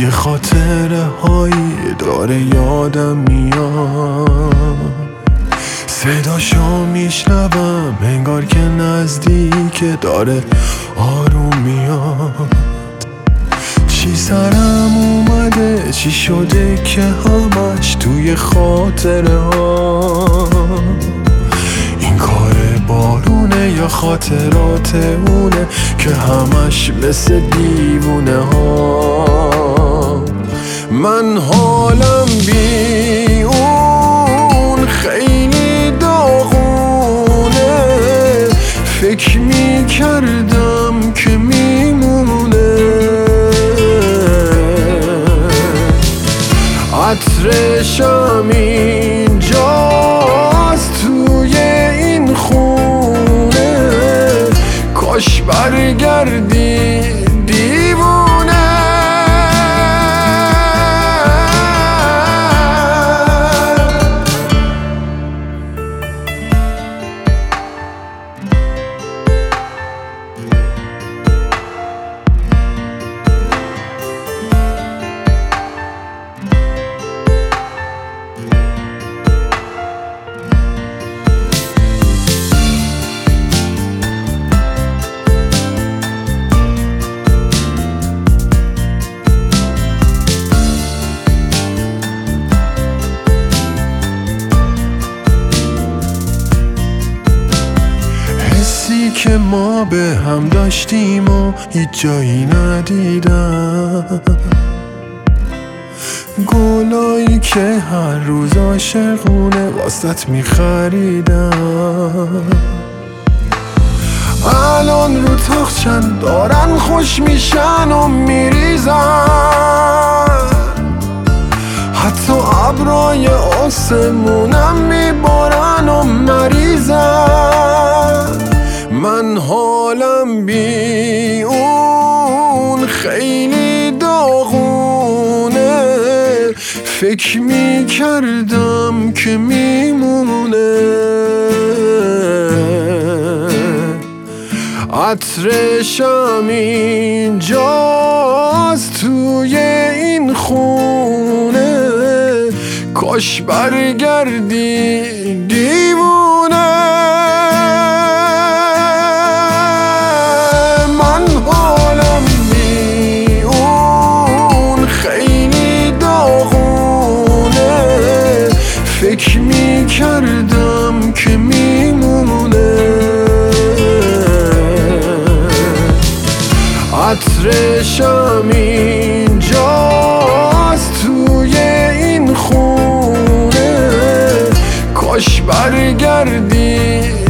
یه خاطره هایی داره یادم میاد، صداشو میشنوم انگار که نزدیکه، داره آروم میاد. چی سرم اومده، چی شده که همش توی خاطره ها؟ این کار بارونه یا خاطرات اونه که همش مثل دیوونه ها؟ من حالم بی اون خیلی داغونه، فکر میکردم که میمونه، عطرشم اینجاست توی این خونه، کاش برگردی دیوونه. که ما به هم داشتیم و هیچ جایی ندیدم، گلایی که هر روز عاشقونه واسط میخریدم، الان رو تاخچن دارن خوش میشن و میریزن، حتی ابرای آسمونم میبارن و مریضن. من حالم بی اون خیلی داغونه، فکر میکردم که میمونه، عطرشم اینجاست توی این خونه، کاش برگردی دیوونه. فکر میکردم که میمونه، عطرشم اینجاست توی این خونه، کاش برگردی